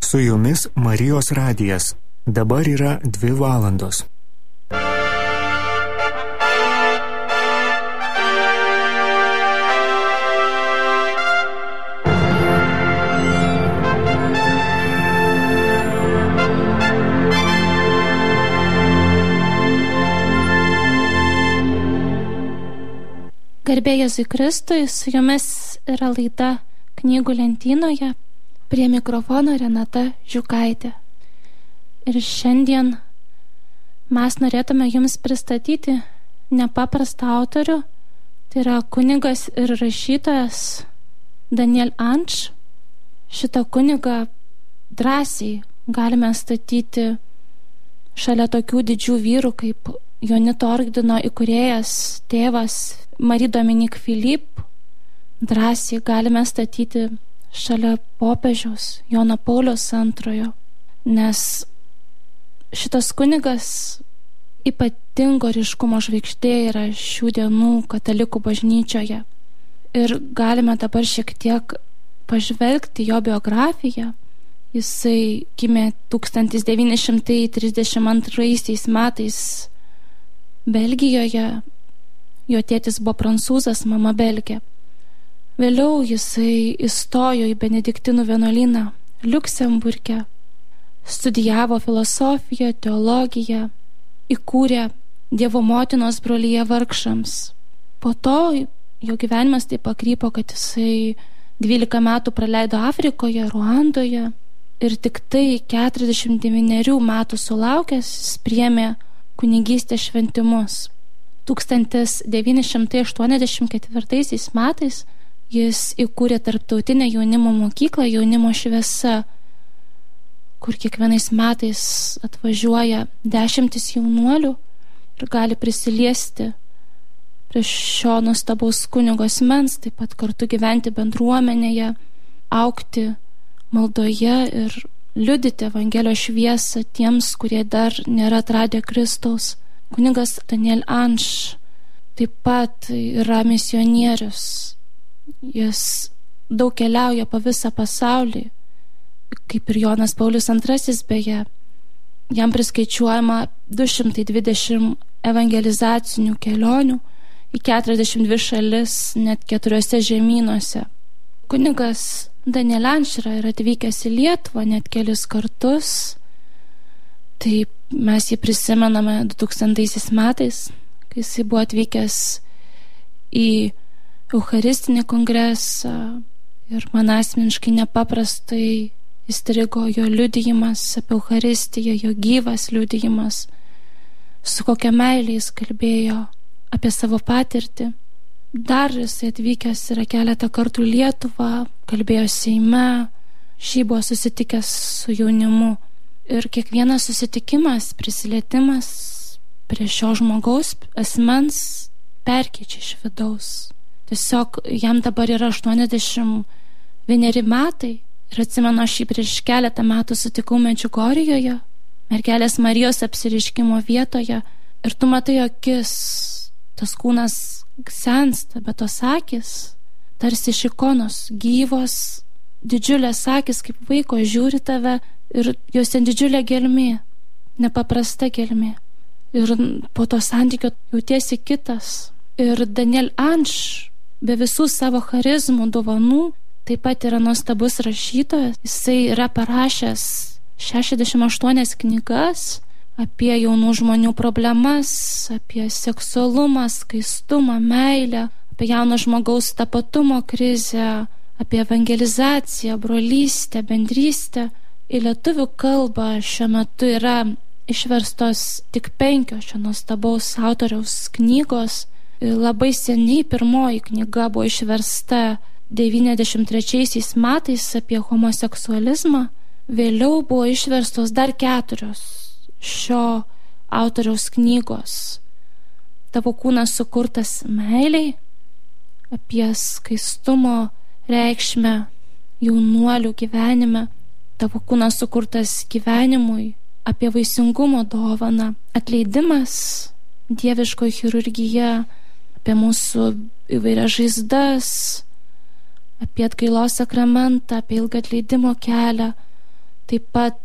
Su jumis Marijos radijas. Dabar yra 2 valandos. Garbė Jėzui Kristui, su jumis yra laida Knygų lentynoje, prie mikrofono Renata Žiukaitė. Ir šiandien mes norėtume jums pristatyti nepaprastą autorių, tai yra kunigas ir rašytojas Daniel Anš. Šitą kunigą drąsiai galime statyti šalia tokių didžių vyrų kaip Jonito ordino įkūrėjas, tėvas Marie-Dominique Philippe. Drąsiai galime statyti šalia popiežiaus Jono Pauliaus II, nes šitas kunigas ypatingo ryškumo žvaigždė yra šių dienų katalikų bažnyčioje. Ir galime dabar šiek tiek pažvelgti jo biografiją. Jisai gimė 1932 metais Belgijoje. Jo tėtis buvo prancūzas, mama belgė. Vėliau jisai įstojo į Benediktinų vienuolyną Liuksemburge, studijavo filosofiją, teologiją, įkūrė Dievo motinos broliją vargšams. Po to jo gyvenimas taip pakrypo, kad jisai 12 metų praleido Afrikoje, Ruandoje ir tik tai 49 metų sulaukęs jis priėmė kunigystės šventimus. 1984 metais jis įkūrė tarptautinę jaunimo mokyklą Jaunimo šviesa, kur kiekvienais metais atvažiuoja 10 jaunuolių ir gali prisiliesti prie šio nuostabaus kunigo asmens, taip pat kartu gyventi bendruomenėje, augti maldoje ir liudyti Evangelijos šviesą tiems, kurie dar nėra atradę Kristaus. Kunigas Daniel Anš taip pat yra misionierius. Jis daug keliauja po visą pasaulį, kaip ir Jonas Paulius II beje. Jam priskaičiuojama 220 evangelizacinių kelionių į 42 šalis, net 4 žemynuose. Kunigas Daniel Anš yra atvykęs į Lietuvą net kelis kartus. Taip mes jį prisimename 2000 metais, kai jisai buvo atvykęs į Eucharistinį kongresą ir man asmeniškai nepaprastai įstrigo jo liudijimas apie Eucharistiją, jo gyvas liudijimas, su kokia meilė jis kalbėjo apie savo patirtį. Dar jisai atvykęs yra keletą kartų Lietuvą, kalbėjo Seime, šį buvo susitikęs su jaunimu. Ir kiekvienas susitikimas, prisilietimas prie šio žmogaus asmens perkeičia iš vidaus. Tiesiog jam dabar yra 81 metai ir atsimenu, aš jį prieš keletą metų sutikau Medžiugorjėje, Mergelės Marijos apsireiškimo vietoje, ir tu matai akis, tas kūnas sensta, bet tos akis tarsi iš ikonos, gyvos, didžiulės akis kaip vaiko žiūri tave. Ir jos ten didžiulė gelmė, nepaprasta gelmė. Ir po to santykio jautiesi kitas. Ir Daniel Anš, be visų savo charizmų, dovanų, taip pat yra nuostabus rašytojas. Jisai yra parašęs 68 knygas apie jaunų žmonių problemas, apie seksualumą, skaistumą, meilę, apie jauno žmogaus tapatumo krizę, apie evangelizaciją, brolystę, bendrystę. Į lietuvių kalbą šiuo metu yra išverstos tik 5 šio nuostabaus autoriaus knygos. Labai seniai pirmoji knyga buvo išversta 93 metais apie homoseksualizmą. Vėliau buvo išverstos dar 4 šio autoriaus knygos. Tavo kūnas sukurtas meiliai, apie skaistumo reikšmę jaunuolių gyvenime. Tavo kūnas sukurtas gyvenimui, apie vaisingumo dovaną, atleidimas, dieviškoji chirurgija, apie mūsų įvairias žaizdas, apie atgailos sakramentą, apie ilgą atleidimo kelią. taip pat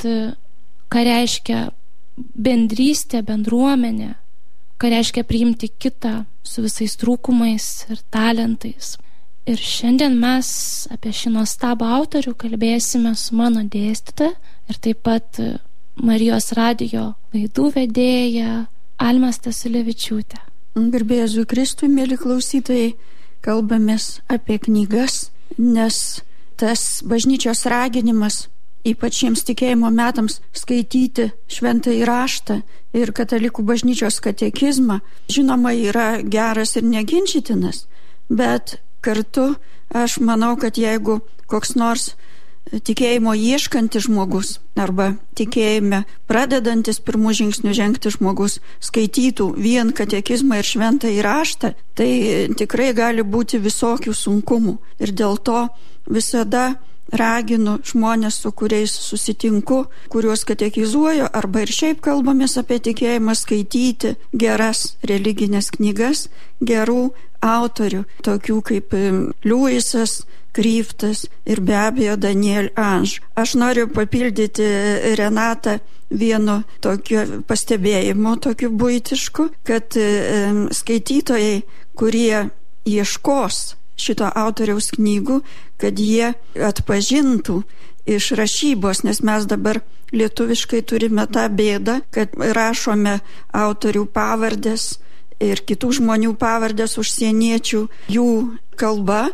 ką reiškia bendrystė, bendruomenė, ką reiškia priimti kitą su visais trūkumais ir talentais. Ir šiandien mes apie šį nuostabų autorių kalbėsime su mano dėstytoja ir taip pat Marijos radijo laidų vedėja Alma Stasiulevičiūtė. Garbė Jėzui Kristui, mėly klausytojai, kalbamės apie knygas, nes tas bažnyčios raginimas, ypač šiems tikėjimo metams, skaityti šventąjį raštą ir katalikų bažnyčios katekizmą, žinoma, yra geras ir neginčytinas, bet kartu aš manau, kad jeigu koks nors tikėjimo ieškantis žmogus arba tikėjime pradedantis pirmų žingsnių žengti žmogus skaitytų vien katekizmą ir šventąjį raštą, tai tikrai gali būti visokių sunkumų. Ir dėl to visada raginu žmonės, su kuriais susitinku, kuriuos katekizuoju, arba ir šiaip kalbamės apie tikėjimą, skaityti geras religinės knygas, gerų autorių, tokių kaip Liujisas, Kryftas ir be abejo Daniel Ange. Aš noriu papildyti Renatą vienu tokiu pastebėjimu, tokiu buitišku, kad skaitytojai, kurie ieškos šito autoriaus knygų, kad jie atpažintų iš rašybos, nes mes dabar lietuviškai turime tą bėdą, kad rašome autorių pavardės ir kitų žmonių pavardės užsieniečių jų kalba,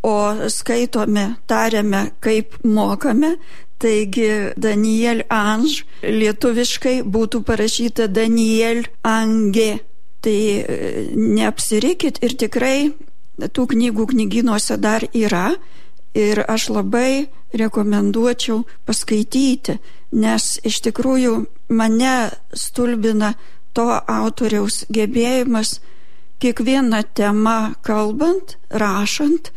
o skaitome, tariame, kaip mokame. Taigi Daniel Ange lietuviškai būtų parašyta Daniel Ange. Tai neapsirikit, ir tikrai tų knygų knygynuose dar yra, ir aš labai rekomenduočiau paskaityti, nes iš tikrųjų mane stulbina to autoriaus gebėjimas kiekvieną temą kalbant, rašant,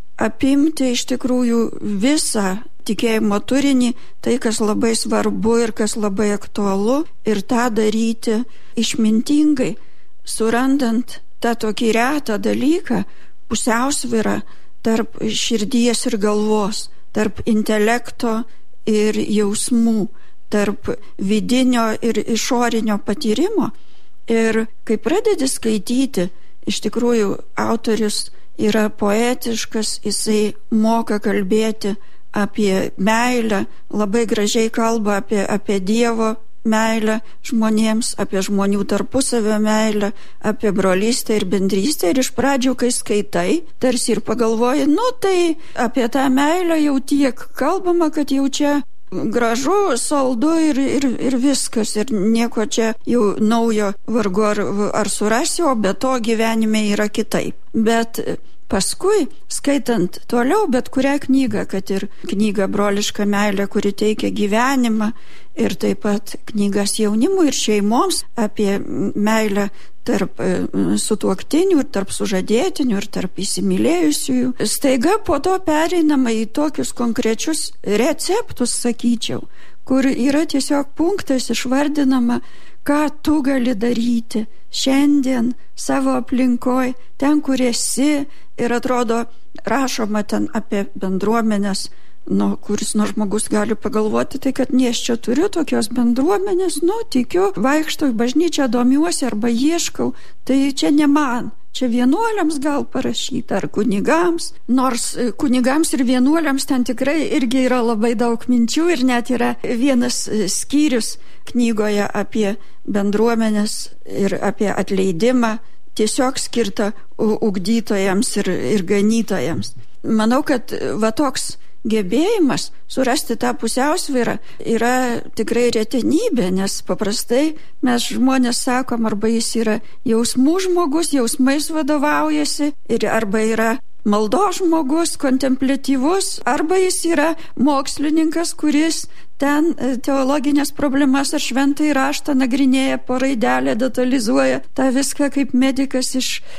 apimti iš tikrųjų visą tikėjimo turinį, tai kas labai svarbu ir kas labai aktualu, ir tą daryti išmintingai, surandant tą tokį retą dalyką, pusiausvyrą tarp širdies ir galvos, tarp intelekto ir jausmų, tarp vidinio ir išorinio patyrimo. Ir kai pradedi skaityti, iš tikrųjų autorius yra poetiškas, jisai moka kalbėti apie meilę, labai gražiai kalba apie Dievo meilę žmonėms, apie žmonių tarpusavio meilę, apie brolystę ir bendrystę. Ir iš pradžių, kai skaitai, tarsi ir pagalvoji, tai apie tą meilę jau tiek kalbama, kad jau čia gražu, saldu ir viskas, ir nieko čia jau naujo vargu ar surasi, o be to gyvenime yra kitaip. Bet paskui, skaitant toliau bet kurią knygą, kad ir knygą Broliška meilė, kuri teikia gyvenimą, ir taip pat knygas jaunimui ir šeimoms apie meilę tarp sutuoktinių ir tarp sužadėtinių ir tarp įsimylėjusiųjų, staiga po to pereinama į tokius konkrečius receptus, sakyčiau, kur yra tiesiog punktais išvardinama, ką tu gali daryti šiandien savo aplinkoj, ten, kur esi, ir atrodo rašoma ten apie bendruomenės, kuris nors žmogus gali pagalvoti, tai kad aš čia turiu tokios bendruomenės, tikiu, vaikštau į bažnyčią, domiuosi arba ieškau, tai čia ne man. Čia vienuoliams gal parašyta, ar kunigams, nors kunigams ir vienuoliams ten tikrai irgi yra labai daug minčių, ir net yra vienas skyrius knygoje apie bendruomenės ir apie atleidimą, tiesiog skirta ugdytojams ir ganytojams. Manau, kad toks gebėjimas surasti tą pusiausvyrą yra tikrai retenybė, nes paprastai mes žmonės sakom, arba jis yra jausmų žmogus, jausmais vadovaujasi, ir arba yra maldos žmogus, kontempliatyvus, arba jis yra mokslininkas, kuris ten teologinės problemas ar šventąjį raštą nagrinėja, po raidelę detalizuoja, tą viską kaip medikas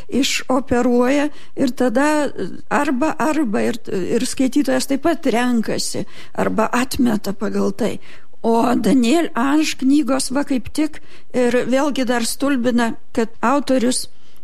išoperuoja, ir tada arba ir skaitytojas taip pat renkasi arba atmeta pagal tai. O Daniel Ange knygos kaip tik, ir vėlgi dar stulbina, kad autorius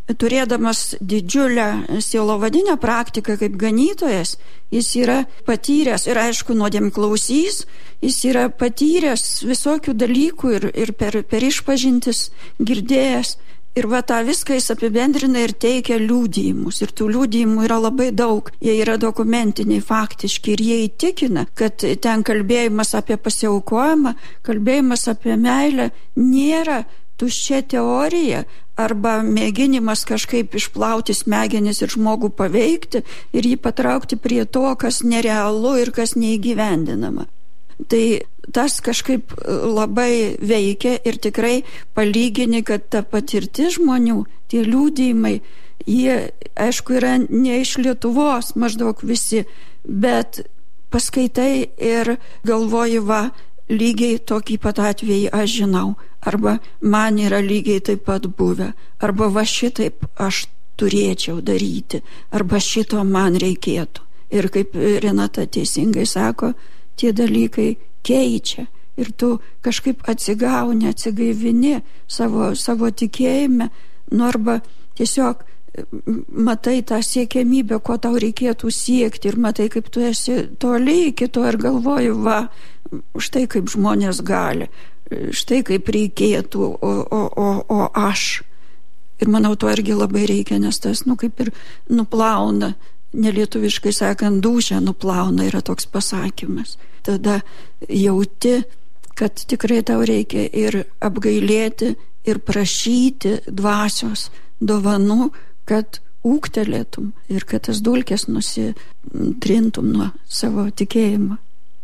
turėdamas didžiulę sielovadinę praktiką kaip ganytojas, jis yra patyręs ir aišku nuodėmklausys, jis yra patyręs visokių dalykų ir per išpažintis girdėjęs. Ir va tą viską jis apibendrina ir teikia liudijimus. Ir tų liudijimų yra labai daug. Jie yra dokumentiniai, faktiški. Ir jie įtikina, kad ten kalbėjimas apie pasiaukojimą, kalbėjimas apie meilę nėra tuščia teorija arba mėginimas kažkaip išplauti smegenis ir žmogų paveikti ir jį patraukti prie to, kas nerealu ir kas neįgyvendinama. Tai tas kažkaip labai veikia ir tikrai palygini, kad ta patirtis žmonių, tie liudijimai, jie, aišku, yra ne iš Lietuvos maždaug visi, bet paskaitai ir galvoji, va, lygiai tokį pat atvejį aš žinau, arba man yra lygiai taip pat buvę, arba va šitaip aš turėčiau daryti, arba šito man reikėtų. Ir kaip Renata teisingai sako, tie dalykai keičia ir tu kažkaip atsigauni, atsigaivini savo tikėjime, arba tiesiog matai tą siekiamybę, ko tau reikėtų siekti ir matai, kaip tu esi toli iki to ir galvoji, va, štai kaip žmonės gali, štai kaip reikėtų, o aš. Ir manau, to irgi labai reikia, nes tas, kaip ir nuplauna, nelietuviškai sakant, dūšią nuplauna, yra toks pasakymas. Tada jauti, kad tikrai tau reikia ir apgailėti, ir prašyti dvasios dovanų, kad ūgtelėtum ir kad tas dulkes nusitrintum nuo savo tikėjimo.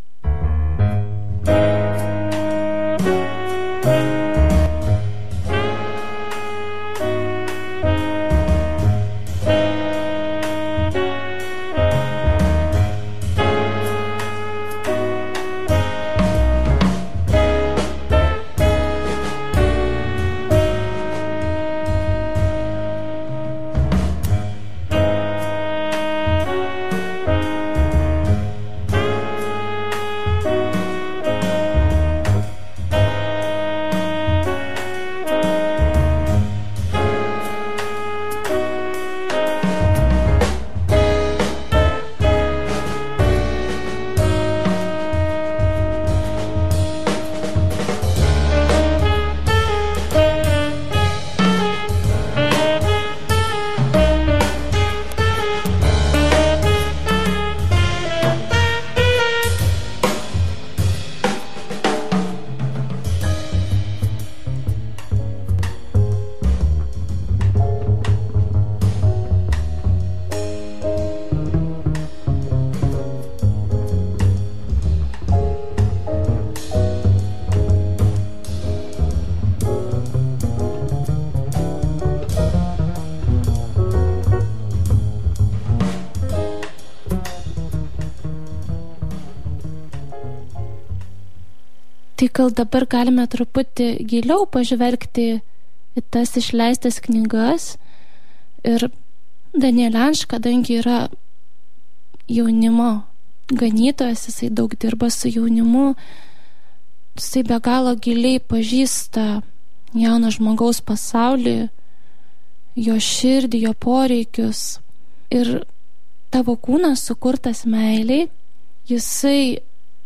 Tai gal dabar galime truputį giliau pažvelgti į tas išleistas knygas. Ir Daniel Anš, kadangi yra jaunimo ganytojas, jisai daug dirba su jaunimu, jisai be galo giliai pažįsta jauno žmogaus pasaulį, jo širdį, jo poreikius. Ir tavo kūnas sukurtas meiliai, jisai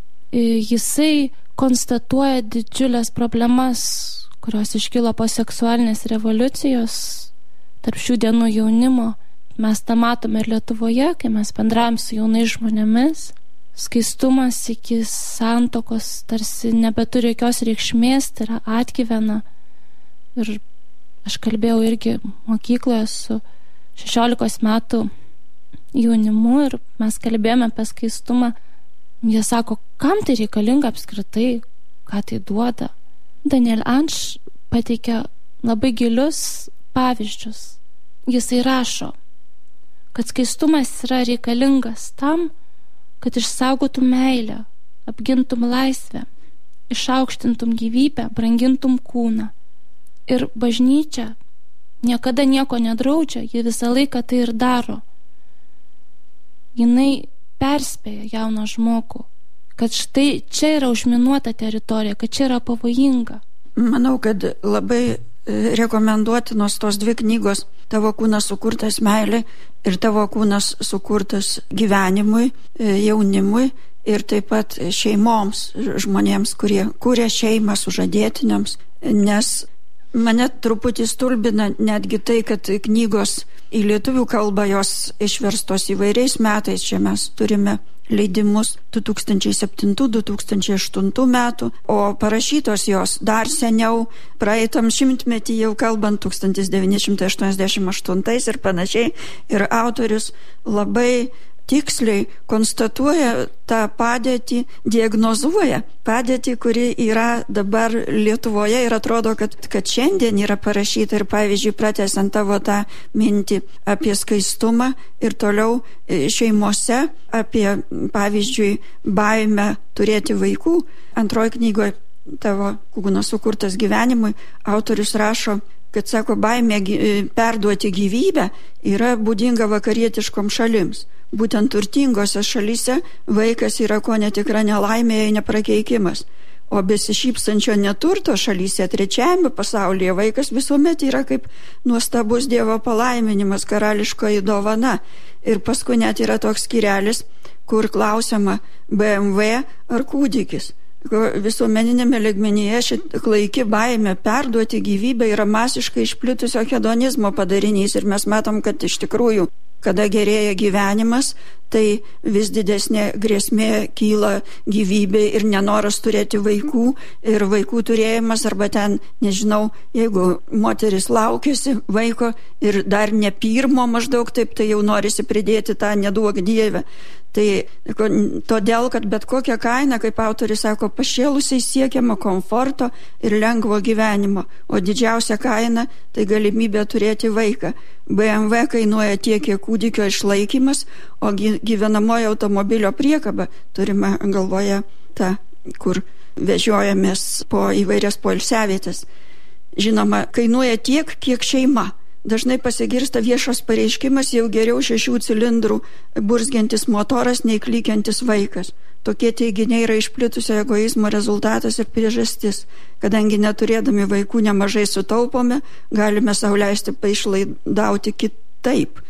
konstatuoja didžiulės problemas, kurios iškilo po seksualinės revoliucijos tarp šių dienų jaunimo. Mes tą matome ir Lietuvoje, kai mes bendraujam su jaunais žmonėmis. Skaistumas iki santokos tarsi nebeturi jokios reikšmės, tai yra atgyvena. Ir aš kalbėjau irgi mokykloje su 16 metų jaunimu ir mes kalbėjome apie skaistumą. Jie sako, kam tai reikalinga apskritai, ką tai duoda. Daniel Anš pateikia labai gilius pavyzdžius. Jisai rašo, kad skaistumas yra reikalingas tam, kad išsaugotum meilę, apgintum laisvę, išaukštintum gyvybę, brangintum kūną. Ir bažnyčia niekada nieko nedraudžia, ji visą laiką tai ir daro. Jinai perspėja jauną žmogų, kad štai čia yra užminuota teritorija, kad čia yra pavojinga. Manau, kad labai rekomenduotinos tos dvi knygos Tavo kūnas sukurtas meilė ir Tavo kūnas sukurtas gyvenimui, jaunimui ir taip pat šeimoms, žmonėms, kurie kūrė šeimą sužadėtiniams, nes mane truputį stulbina netgi tai, kad knygos į lietuvių kalbą jos išverstos įvairiais metais. Čia mes turime leidimus 2007-2008 metų, o parašytos jos dar seniau, praeitam šimtmetį jau kalbant, 1988 ir panašiai. Ir autorius labai tiksliai konstatuoja tą padėtį, diagnozuoja padėtį, kuri yra dabar Lietuvoje, ir atrodo, kad šiandien yra parašyta. Ir pavyzdžiui, pratęsiant tavo tą mintį apie skaistumą ir toliau šeimose, apie pavyzdžiui baimę turėti vaikų, antroji knygoje Tavo kūnas sukurtas gyvenimui autorius rašo, kad sako, baimė perduoti gyvybę yra būdinga vakarietiškom šalims. Būtent turtingose šalyse vaikas yra ko netikra nelaimė, jei neprakeikimas. O besišypsančio neturto šalyse, trečiajame pasaulyje, vaikas visuomet yra kaip nuostabus Dievo palaiminimas, karališkoji dovana. Ir paskui net yra toks skyrelis, kur klausiama BMW ar kūdikis. Visuomeninėme lygmenyje ši klaiki baimė perduoti gyvybę yra masiškai išplitusio hedonizmo padarinys. Ir mes matom, kad iš tikrųjų, kada gerėja gyvenimas, tai vis didesnė grėsmė kyla gyvybei ir nenoras turėti vaikų, ir vaikų turėjimas, arba ten, nežinau, jeigu moteris laukiasi vaiko ir dar ne pirmo maždaug taip, tai jau norisi pridėti tą neduok Dieve. Tai todėl, kad bet kokią kainą, kaip autorius sako, pašėlusiai siekiama komforto ir lengvo gyvenimo, o didžiausia kaina tai galimybė turėti vaiką. BMW kainuoja tiek, kiek kūdikio išlaikymas, o gyvenamojo automobilio priekaba, turime galvoje tą, kur vežiojamės po įvairias poilsiavietės, žinoma, kainuoja tiek, kiek šeima. Dažnai pasigirsta viešas pareiškimas, jau geriau 6 cilindrų burzgiantis motoras nei klykiantis vaikas. Tokie teiginiai yra išplitusio egoizmo rezultatas ir priežastis. Kadangi neturėdami vaikų nemažai sutaupome, galime sau leisti paišlaidauti kitaip.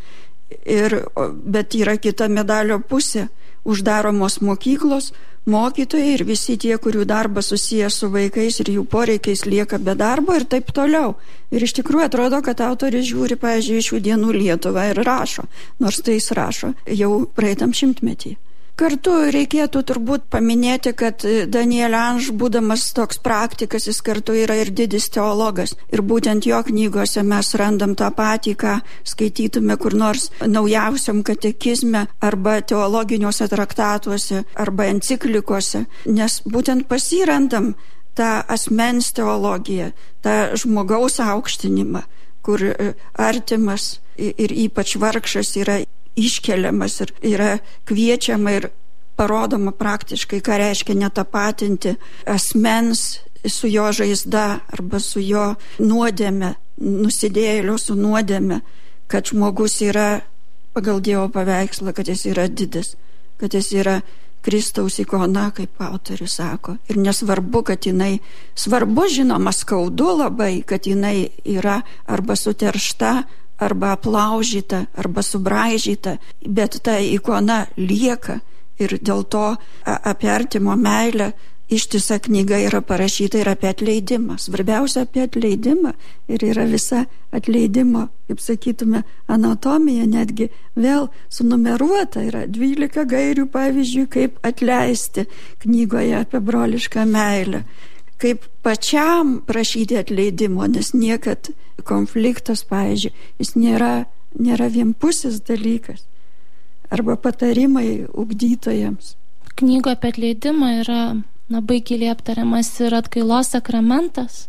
Bet yra kita medalio pusė. Uždaromos mokyklos, mokytojai ir visi tie, kurių darbas susijęs su vaikais ir jų poreikiais, lieka be darbo ir taip toliau. Ir iš tikrųjų atrodo, kad autorius žiūri, pavyzdžiui, šių dienų Lietuvą ir rašo, nors tai jis rašo jau praeitam šimtmetį. Kartu reikėtų turbūt paminėti, kad Daniel Ange, būdamas toks praktikas, jis kartu yra ir didis teologas. Ir būtent jo knygose mes randam tą patį, ką skaitytume kur nors naujausiam katekizme arba teologiniuose traktatuose arba enciklikose. Nes būtent pasirandam tą asmens teologiją, tą žmogaus aukštinimą, kur artimas ir ypač vargšas yra iškeliamas ir yra kviečiama ir parodoma praktiškai, ką reiškia netapatinti asmens su jo žaizda arba su jo nuodėme, nusidėjėlio su nuodėme, kad žmogus yra pagal Dievo paveikslą, kad jis yra didis, kad jis yra Kristaus ikona, kaip autorius sako. Ir nesvarbu, kad jinai, svarbu žinoma, skaudu labai, kad jinai yra arba suteršta, arba aplaužyta, arba subraižyta, bet ta ikona lieka. Ir dėl to apie artimo meilę ištisa knyga yra parašyta ir apie atleidimą. Svarbiausia apie atleidimą ir yra visa atleidimo, kaip sakytume, anatomija netgi vėl sunumeruota. Yra 12 gairių, pavyzdžiui, kaip atleisti knygoje apie brolišką meilę. Kaip pačiam prašyti atleidimo, nes niekad konfliktas, pavyzdžiui, jis nėra vienpusis dalykas. Arba patarimai ugdytojams. Knygoje apie atleidimą yra labai giliai aptariamas ir atgailos sakramentas.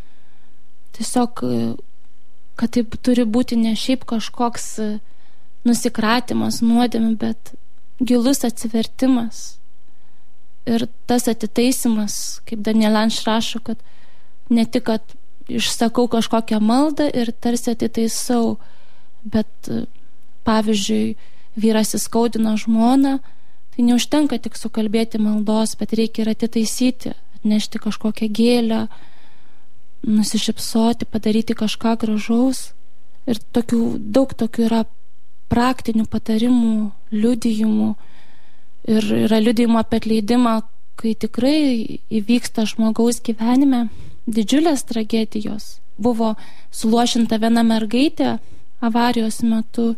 Tiesiog, kad tai turi būti ne šiaip kažkoks nusikratymas nuodėmių, bet gilus atsivertimas. Ir tas atitaisimas, kaip Daniel Ange rašo, kad ne tik, kad išsakau kažkokią maldą ir tarsi atitaisau, bet pavyzdžiui, vyras įskaudino žmoną, tai neužtenka tik sukalbėti maldos, bet reikia ir atitaisyti, atnešti kažkokią gėlę, nusišypsoti, padaryti kažką gražaus. Ir daug tokių yra praktinių patarimų, liudijimų. Ir yra liudijimų apie atleidimą, kai tikrai įvyksta žmogaus gyvenime didžiulės tragedijos. Buvo suluošinta viena mergaitė avarijos metu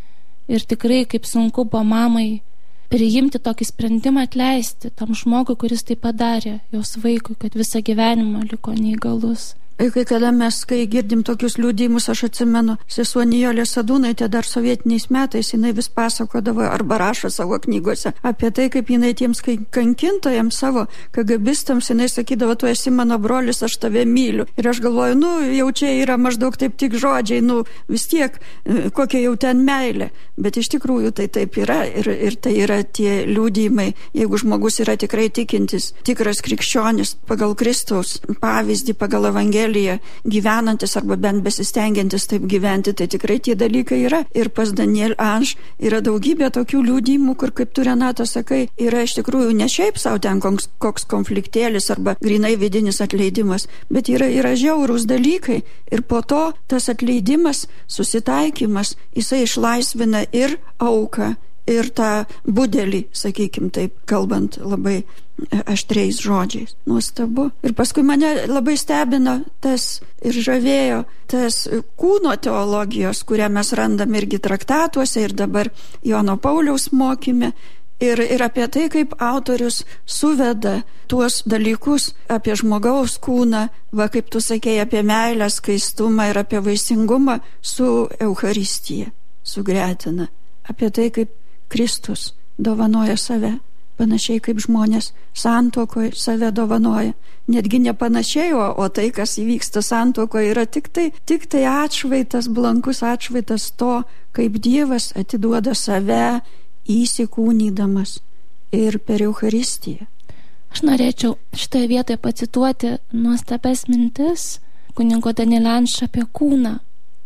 ir tikrai kaip sunku buvo mamai priimti tokį sprendimą atleisti tam žmogui, kuris tai padarė jos vaikui, kad visą gyvenimą liko neįgalus. Kai kada mes, kai girdim tokius liudijimus, aš atsimenu, sesuo Nijolė Sadūnaitė dar sovietiniais metais, jinai vis pasakodavo arba rašo savo knygose apie tai, kaip jinai tiems kankintojams savo kagabistams, jinai sakydavo, tu esi mano brolis, aš tave myliu. Ir aš galvoju, jau čia yra maždaug taip tik žodžiai, vis tiek, kokia jau ten meilė. Bet iš tikrųjų tai taip yra ir tai yra tie liudijimai, jeigu žmogus yra tikrai tikintis, tikras krikščionis pagal Kristaus pavyzdį, pagal Evangeliją gyvenantis arba bent besistengiantis taip gyventi, tai tikrai tie dalykai yra. Ir pas Daniel Anš yra daugybė tokių liudijimų, kur, kaip tu, Renata, sakai, yra iš tikrųjų ne šiaip savo ten koks konfliktėlis arba grinai vidinis atleidimas, bet yra žiaurūs dalykai. Ir po to tas atleidimas, susitaikymas, jisai išlaisvina ir auką, ir tą budelį, sakykim taip, kalbant labai aštriais žodžiais. Nuostabu. Ir paskui mane labai stebino tas ir žavėjo tas kūno teologijos, kurią mes randam irgi traktatuose ir dabar Jono Pauliaus mokyme. Ir apie tai, kaip autorius suveda tuos dalykus apie žmogaus kūną, kaip tu sakei, apie meilę, skaistumą ir apie vaisingumą su Eucharistija sugretina. Apie tai, kaip Kristus dovanoja save, panašiai kaip žmonės santuokoje save dovanoja. Netgi ne panašiai, o tai, kas įvyksta santuokoje, yra tik tai atšvaitas, blankus atšvaitas to, kaip Dievas atiduoda save įsikūnydamas ir per Eucharistiją. Aš norėčiau šitoje vietoje pacituoti nuostabes mintis kunigo Daniel Anš apie kūną.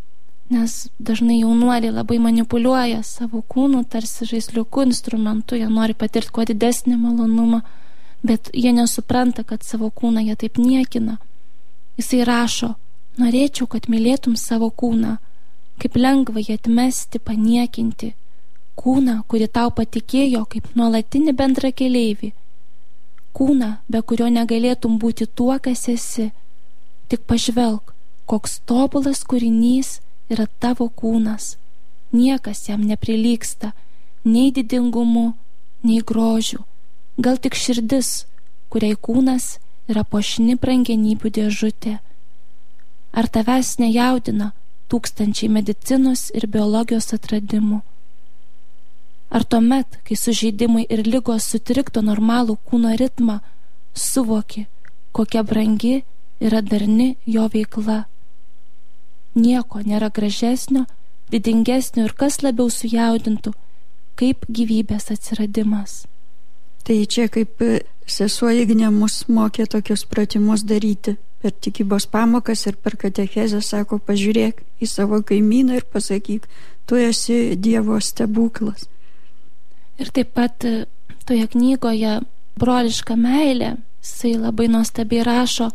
Nes dažnai jaunuoliai labai manipuliuoja savo kūnų, tarsi žaisliuku, instrumentu, jie nori patirti kuo didesnį malonumą, bet jie nesupranta, kad savo kūną jie taip niekina. Jisai rašo, norėčiau, kad mylėtum savo kūną, kaip lengva jį atmesti, paniekinti, kūną, kurį tau patikėjo kaip nuolatinį bendrakeleivį, kūną, be kurio negalėtum būti tuo, kas esi. Tik pažvelk, koks tobulas kūrinys yra tavo kūnas. Niekas jam neprilygsta, nei didingumu, nei grožiu. Gal tik širdis, kuriai kūnas yra puošni brangenybių dėžutė. Ar tavęs nejaudina tūkstančiai medicinos ir biologijos atradimų? Ar tuomet, kai sužeidimai ir ligos sutrikdo normalų kūno ritmą, suvoki, kokia brangi yra darni jo veikla? Nieko nėra gražesnio, didingesnio ir kas labiau sujaudintų, kaip gyvybės atsiradimas. Tai čia kaip sesuo Ignė mus mokė tokius pratimus daryti per tikybos pamokas ir per katechezę, sako, pažiūrėk į savo kaimyną ir pasakyk, tu esi Dievo stebuklas. Ir taip pat toje knygoje Broliška meilė, jisai labai nuostabiai rašo,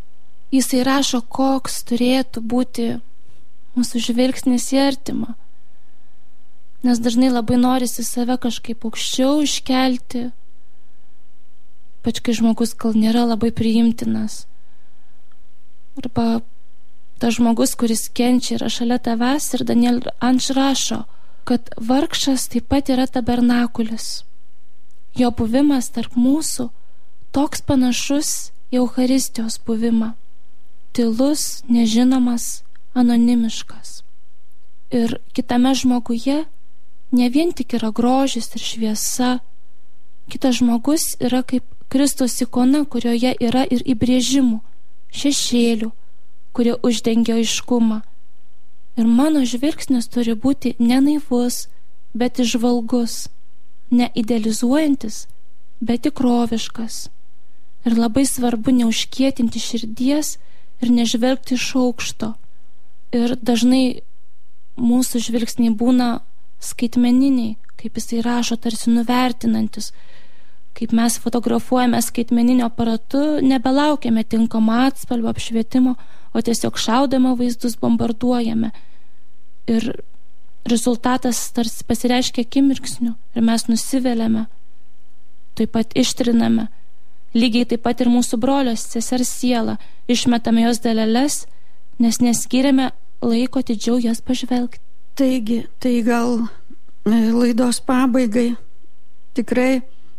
koks turėtų būti mūsų žvilgsnis į artimą. Nes dažnai labai norisi save kažkaip aukščiau iškelti, ypač kai žmogus gal nėra labai priimtinas. Arba tas žmogus, kuris kenčia, yra šalia tavęs, ir Daniel Anš rašo, kad vargšas taip pat yra tabernakulis. Jo buvimas tarp mūsų toks panašus į Eucharistijos buvimą. Tylus, nežinomas, anonimiškas. Ir kitame žmoguje ne vien tik yra grožis ir šviesa, kitas žmogus yra kaip Kristus ikona, kurioje yra ir įbrėžimų, šešėlių, kurie uždengia aiškumą. Ir mano žvilgsnis turi būti ne naivus, bet įžvalgus, ne idealizuojantis, bet tikroviškas. Ir labai svarbu neužkietinti širdies ir nežvelgti iš aukšto. Ir dažnai mūsų žvilgsniai būna skaitmeniniai, kaip jisai rašo, tarsi nuvertinantis, kaip mes fotografuojame skaitmeniniu aparatu, nebelaukiame tinkamo atspalvio apšvietimo, o tiesiog šaudame vaizdus, bombarduojame. Ir rezultatas tarsi pasireiškia akimirksniu ir mes nusiveliame, taip pat ištriname. Lygiai taip pat ir mūsų brolios, sesers siela, išmetame jos daleles, nes neskiriame laiko atidžiau jas pažvelgti. Taigi, tai gal laidos pabaigai tikrai,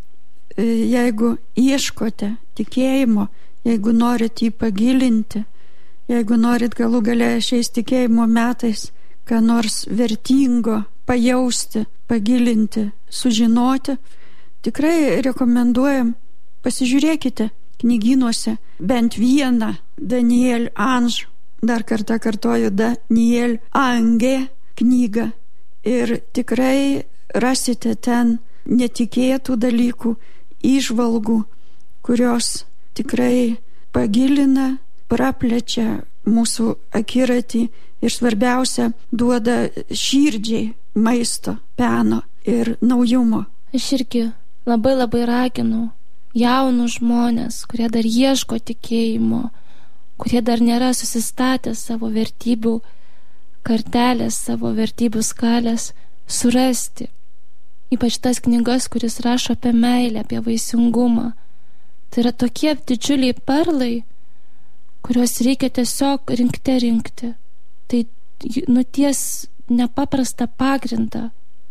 jeigu ieškote tikėjimo, jeigu norit jį pagilinti, jeigu norit galų gale šiais tikėjimo metais ką nors vertingo pajausti, pagilinti, sužinoti, tikrai rekomenduojam, pasižiūrėkite knygynuose bent vieną Daniel Ange, dar kartą kartoju, Daniel Ange knygą ir tikrai rasite ten netikėtų dalykų, įžvalgų, kurios tikrai pagilina, praplečia mūsų akiratį ir svarbiausia, duoda širdžiai maisto, peno ir naujumo. Aš irgi labai raginu jaunus žmonės, kurie dar ieško tikėjimo, kurie dar nėra susistatę savo vertybių kartelės, savo vertybių skalės, surasti ypač tas knygas, kuris rašo apie meilę, apie vaisingumą. Tai yra tokie didžiuliai perlai, kuriuos reikia tiesiog rinkti. Tai nuties nepaprastą pagrindą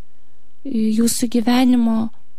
jūsų gyvenimo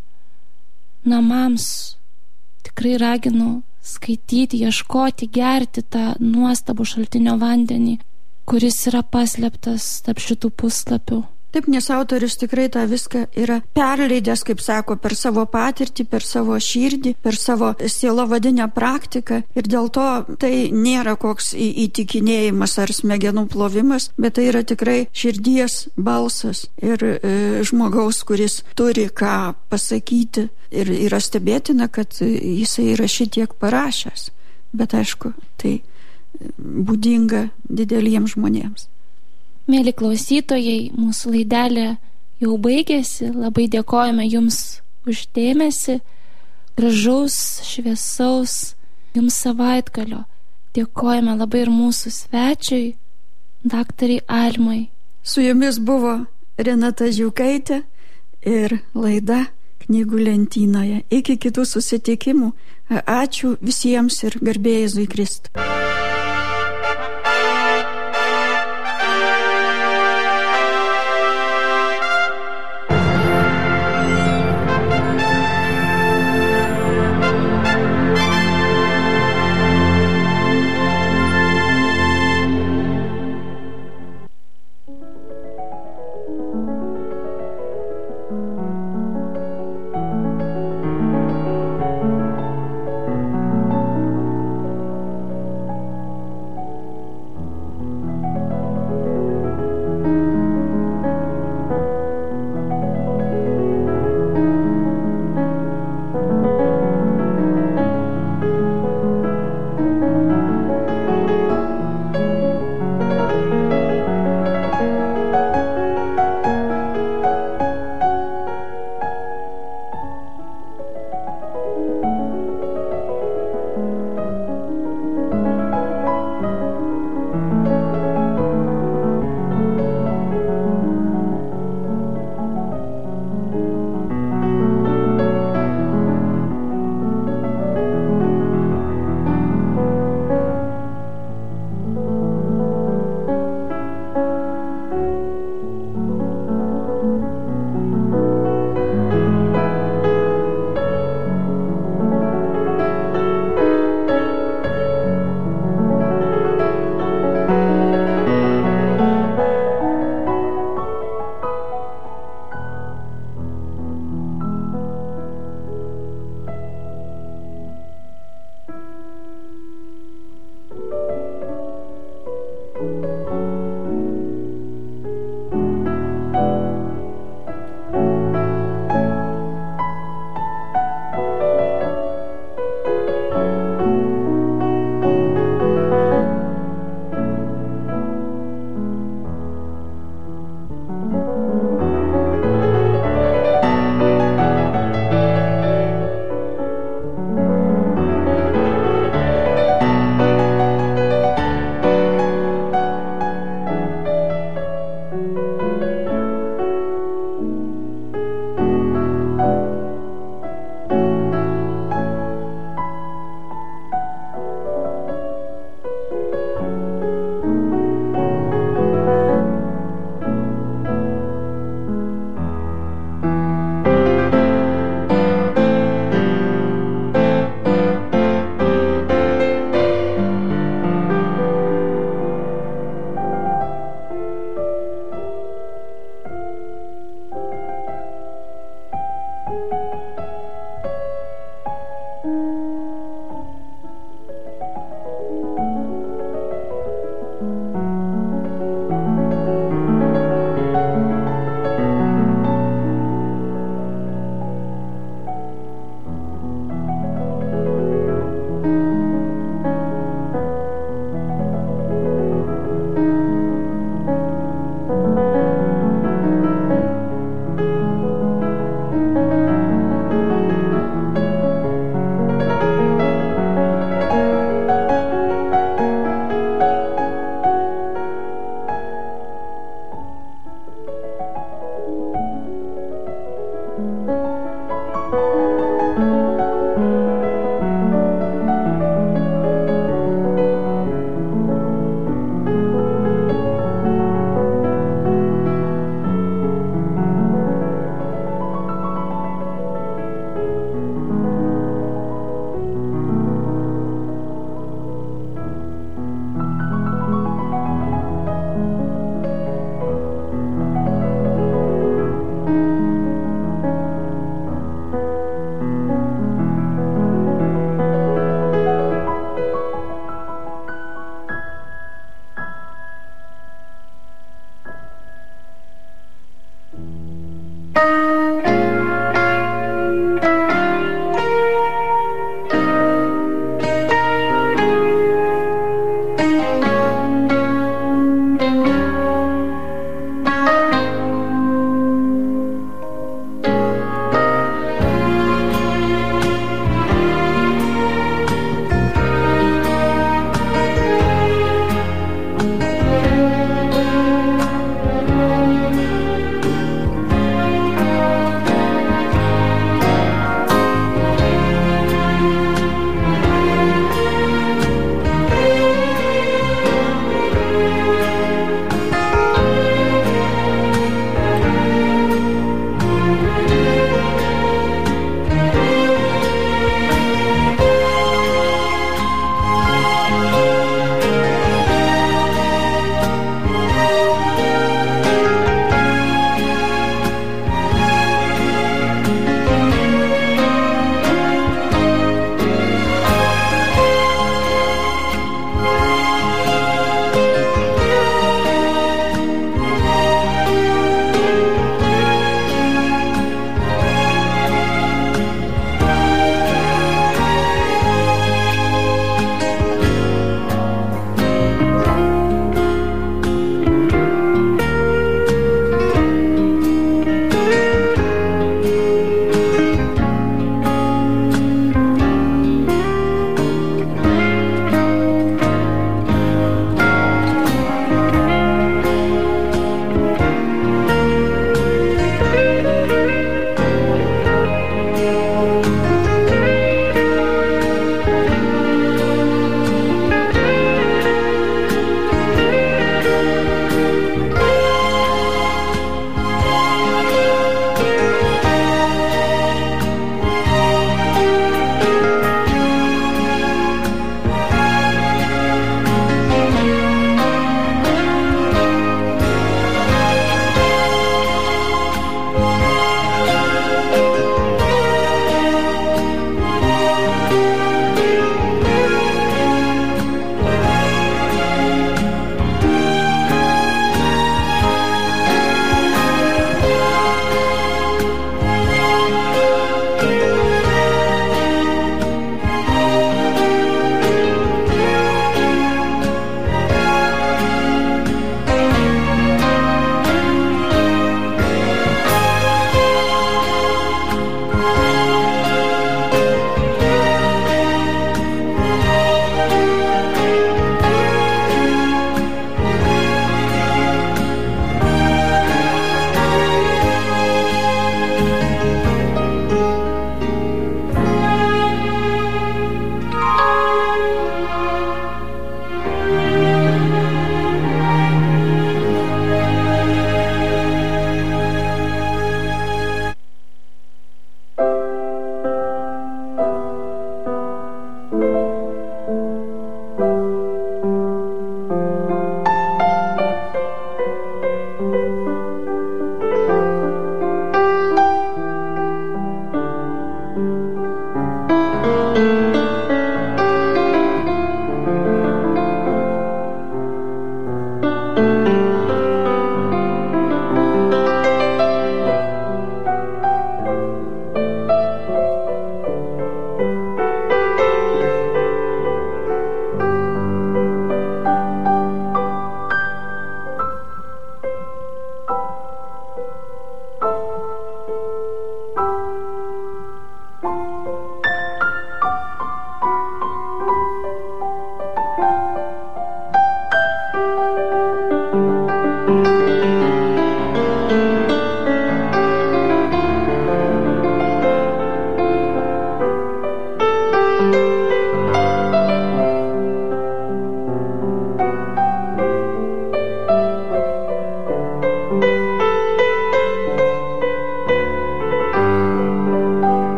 namams. Tikrai raginu skaityti, ieškoti, gerti tą nuostabų šaltinio vandenį, kuris yra paslėptas tarp šitų puslapių. Taip, nes autorius tikrai tą viską yra perleidęs, kaip sako, per savo patirtį, per savo širdį, per savo sielovadinę praktiką ir dėl to tai nėra koks įtikinėjimas ar smegenų plovimas, bet tai yra tikrai širdies balsas ir žmogaus, kuris turi ką pasakyti ir yra stebėtina, kad jisai yra šitiek parašęs, bet aišku, tai būdinga dideliems žmonėms. Mėly klausytojai, mūsų laidelė jau baigėsi. Labai dėkojame Jums už dėmesį. Gražaus, šviesaus Jums savaitgalio. Dėkojame labai ir mūsų svečiui, daktarai Almai. Su Jumis buvo Renata Žiūkaitė ir laida Knygų lentynoje. Iki kitų susitikimų. Ačiū visiems ir garbė Jėzui Kristui.